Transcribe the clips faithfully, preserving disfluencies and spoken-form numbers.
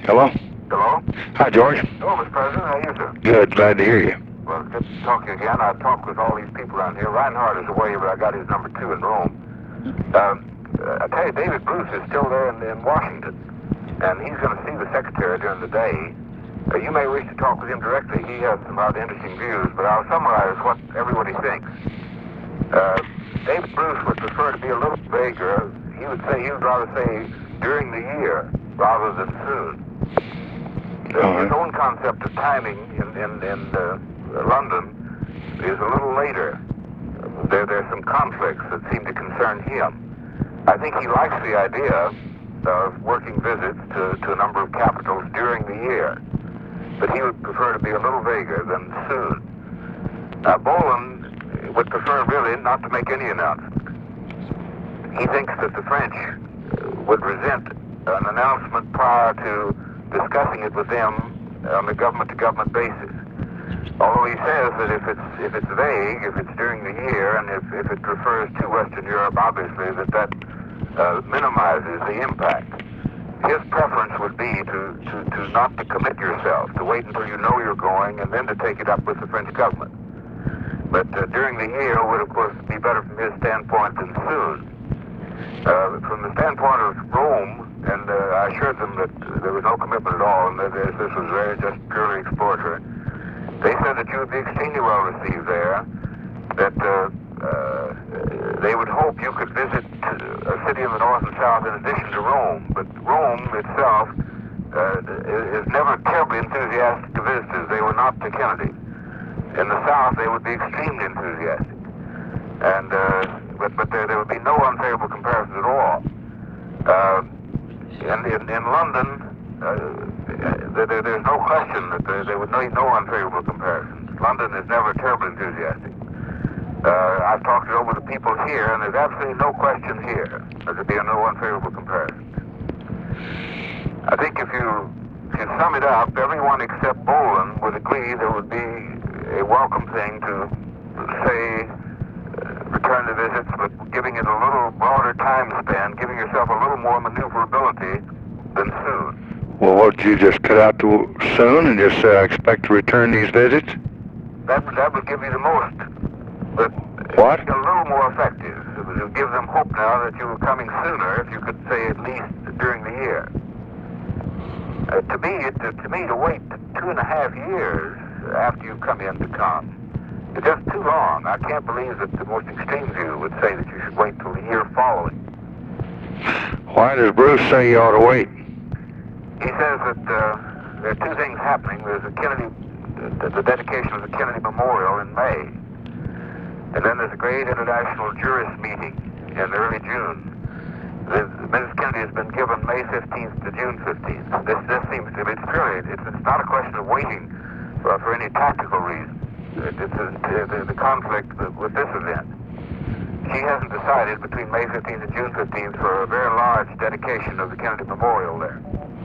Hello? Hello? Hi, George. Hello, Mister President. How are you, sir? Good. Glad to hear you. Well, it's good to talk to you again. I've talked with all these people around here. Reinhardt is away, but I got his number two in Rome. Um, I tell you, David Bruce is still there in, in Washington, and he's going to see the secretary during the day. Uh, you may wish to talk with him directly. He has some rather interesting views, but I'll summarize what everybody thinks. Uh, David Bruce would prefer to be a little vaguer. He would say he would rather say during the year rather than soon. Uh, right. His own concept of timing in in, in uh, London is a little later. There there's some conflicts that seem to concern him. I think he likes the idea of working visits to, to a number of capitals during the year, but he would prefer to be a little vaguer than soon. Now, Boland would prefer really not to make any announcement. He thinks that the French would resent an announcement prior to discussing it with them on a government-to-government basis. Although he says that if it's if it's vague, if it's during the year, and if, if it refers to Western Europe, obviously that that uh, minimizes the impact. His preference would be to, to, to not to commit yourself, to wait until you know you're going, and then to take it up with the French government. But uh, during the year would, of course, be better from his standpoint than soon. Uh, from the standpoint of Rome, and uh, I assured them that there was no commitment at all, and that this was very just purely exploratory. They said that you would be extremely well received there, that uh, uh, they would hope you could visit a city in the north and south in addition to Rome. But Rome itself uh, is never terribly enthusiastic to visitors. They were not to Kennedy. In the south, they would be extremely enthusiastic. And uh, but but there, there would be no unfavorable comparison at all. Uh, in, in in London, uh, there, there's no question that there, there would be no unfavorable comparisons. London is never terribly enthusiastic. Uh, I've talked it over to people here, and there's absolutely no question here that there'd be no unfavorable comparison. I think if you if you sum it up, everyone except Boland would agree there would be a welcome thing to say return to visits, but giving it a little broader time span, giving yourself a little more maneuverability than soon. Well, what, did you just cut out to soon and just uh, expect to return these visits? That would, that would give you the most, but what? A little more effective. It would, it would give them hope now that you were coming sooner, if you could say at least during the year. Uh, to me, it, to, to me, to wait two and a half years after you come in to come, it's just too long. I can't believe that the most extreme view would say that you should wait till the year following. Why does Bruce say you ought to wait? He says that uh, there are two things happening. There's a Kennedy, the, the dedication of the Kennedy Memorial in May, and then there's a great international jurist meeting in early June. Missus Kennedy has been given May fifteenth to June fifteenth. This this seems to be it's purely it's, it's not a question of waiting for, for any tactical reason. It, it's a, the, the conflict with this event. She hasn't decided between May fifteenth and June fifteenth for a very large dedication of the Kennedy Memorial there.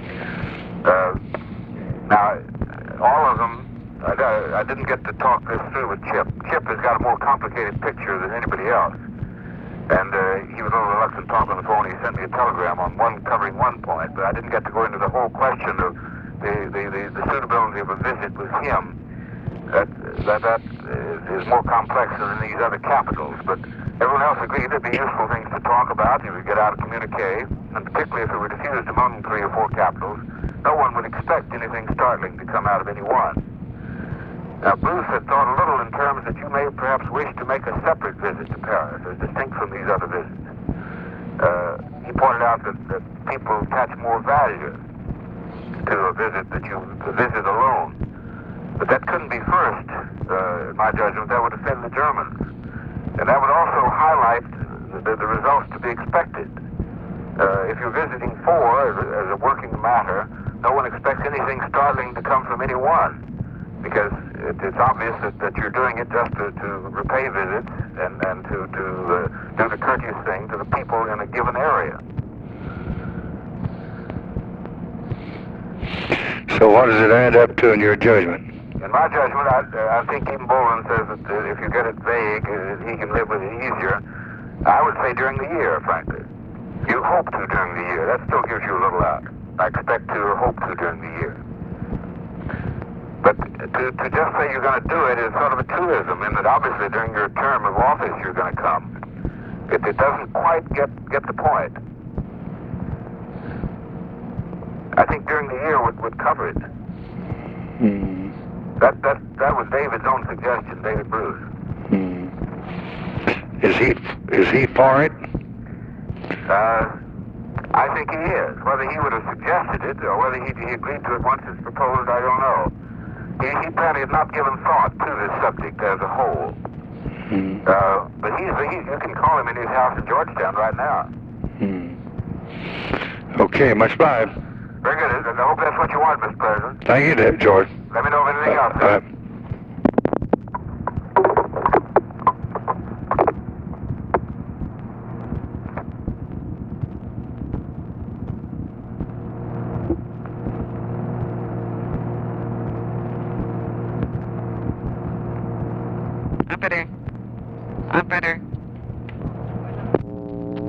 Uh, now, all of them, I, I didn't get to talk this through with Chip. Chip has got a more complicated picture than anybody else. And uh, he was a little reluctant to talk on the phone. He sent me a telegram on one covering one point, but I didn't get to go into the whole question of the, the, the, the suitability of a visit with him. That that, that is, is more complex than in these other capitals, but everyone else agreed there'd be useful things to talk about. He would get out a communique, and particularly if it were diffused among three or four capitals, no one would expect anything startling to come out of any one. Now, Bruce had thought a little in terms that you may perhaps wish to make a separate visit to Paris, as distinct from these other visits. Uh, he pointed out that, that people attach more value to a visit that you a visit alone. But that couldn't be first, uh, in my judgment. That would offend the Germans. And that would also highlight the, the results to be expected. Uh, if you're visiting four as a, as a working matter, no one expects anything startling to come from any one, because it, it's obvious that, that you're doing it just to, to repay visits and, and to, to uh, do the courteous thing to the people in a given area. So what does it add up to in your judgment? In my judgment, I, uh, I think even Boland says that uh, if you get it vague, uh, he can live with it easier. I would say during the year, frankly. You hope to during the year. That still gives you a little out. I expect to or hope to during the year. But to, to just say you're going to do it is sort of a truism, in that obviously during your term of office you're going to come. It, it doesn't quite get, get the point. I think during the year would, would cover it. Hmm. That, that, that was David's own suggestion, David Bruce. Hmm. Is he is he for it? Uh, I think he is. Whether he would have suggested it or whether he, he agreed to it once it's proposed, I don't know. He, he apparently has not given thought to this subject as a whole. Hmm. Uh, but he's, he, you can call him in his house in Georgetown right now. Hmm. Okay, much obliged. Very good. I hope that's what you want, Mister President. Thank you, Dave, George. Let me know if anything else. Uh, Operator. Operator.